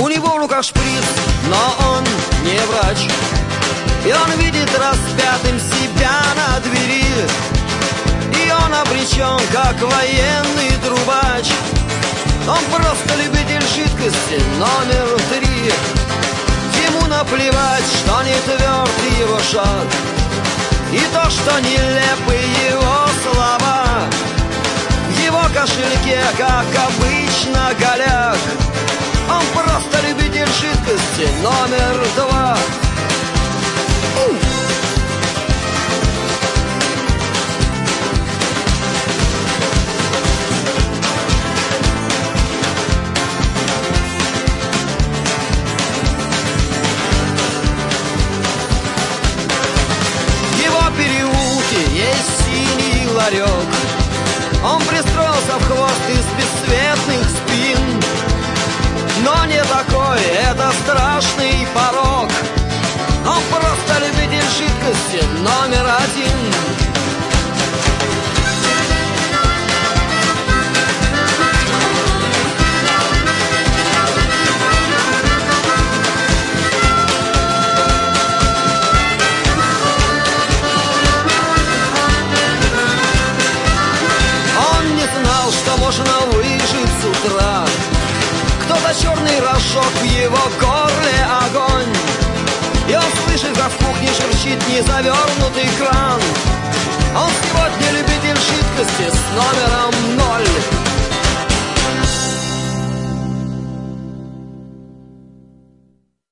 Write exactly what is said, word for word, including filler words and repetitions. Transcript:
У него в руках шприц, но он не врач. И он видит распятым себя на двери. И он обречен, как военный трубач. Он просто любитель жидкости номер три. Ему наплевать, что не тверд его шаг, и то, что нелепы его слова. В его кошельке, как обычно, голяк. Он просто любитель жидкости номер два. Ларек. Он пристроился в хвост из бесцветных спин. Но не такой, это страшный порок. Он просто любитель жидкости номер один. Можно выжить с утра. Кто-то черный рожок, в его горле огонь. И он слышит, как в кухне шуршит незавернутый кран. Он сегодня любитель жидкости с номером ноль.